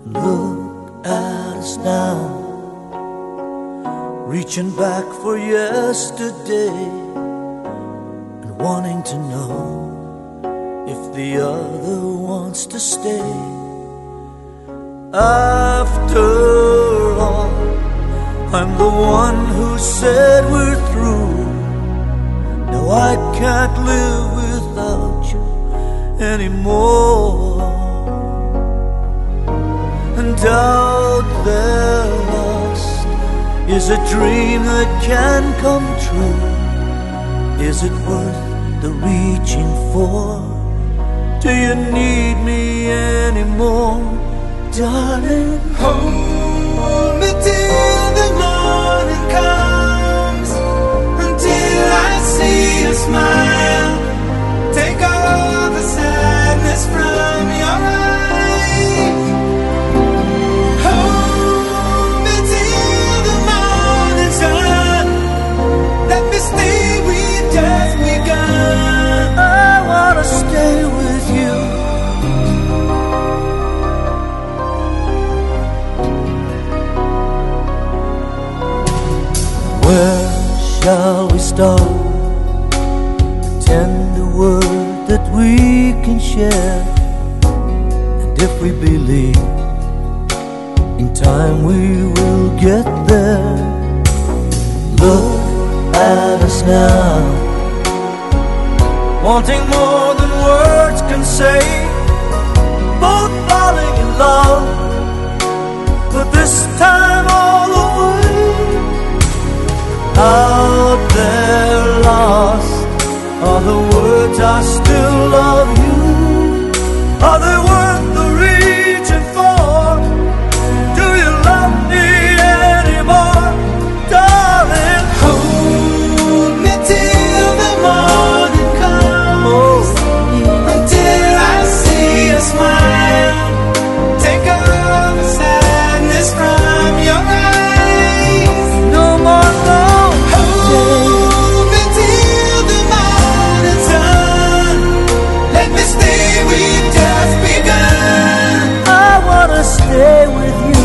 Look at us now, reaching back for yesterday and wanting to know if the other wants to stay. After all, I'm the one who said we're through. No, I can't live without you anymore. And out there lost is a dream that can come true. Is it worth the reaching for? Do you need me anymore, darling? Hold me till the morning comes, until I see a smile. Take all the sadness from your eyes. Hold me till the morning sun. Let me stay, we just begun. I wanna stay with you. Where shall we start? A tender word that we can share. And if we believe, in time we will get there. Look at us now, wanting more than words can say. Both falling in love, but this time all the way. Out there lost are the words I still love you. Are they worth the reaching for? Do you love me anymore, darling? Hold me till the morning comes, until I see a smile. Take all the sadness from your eyes. No more long. Hold me till the morning sun. Let me stay, we've just begun. I wanna stay with you.